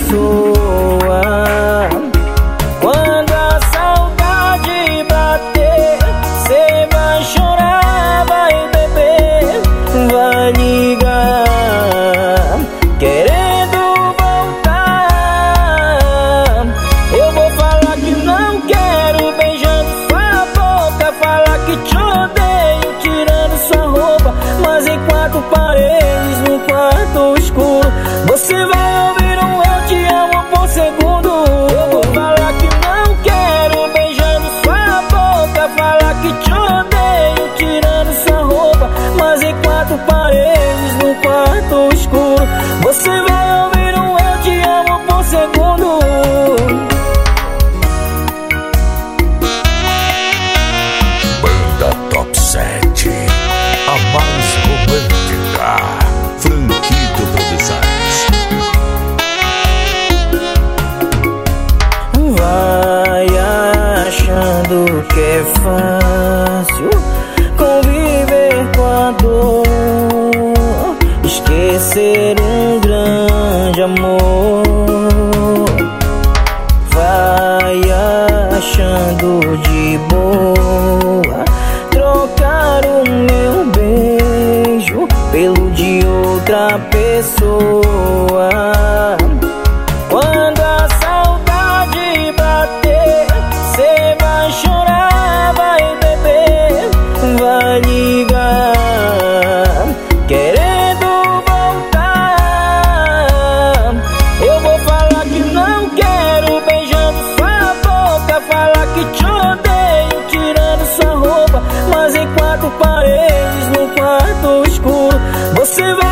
pessoa. Quando a saudade bater, cê vai chorar, vai beber, vai ligar, querendo voltar. Eu vou falar que não quero, beijando sua boca, falar que te odeio, tirando sua roupa. Mas em quatro paredes, no quarto escuro, você vai ouvir um eu te amo por segundo. Eu vou falar que não quero, beijando sua boca, falar que te odeio, tirando sua roupa. Mas em quatro paredes, no quarto escuro, você vai ouvir um eu te amo por segundo. Banda Top 7, a mais romântica. Franquito Produções. Vai achando que é fácil conviver com a dor, esquecer um grande amor. Vai achando de boa trocar o meu beijo pelo de outra pessoa. Quando a saudade bater, cê vai chorar, vai beber, vai ligar, querendo voltar. Eu vou falar que não quero, beijando sua boca, falar que te odeio, tirando sua roupa. Mas em quatro paredes, no quarto escuro, você vai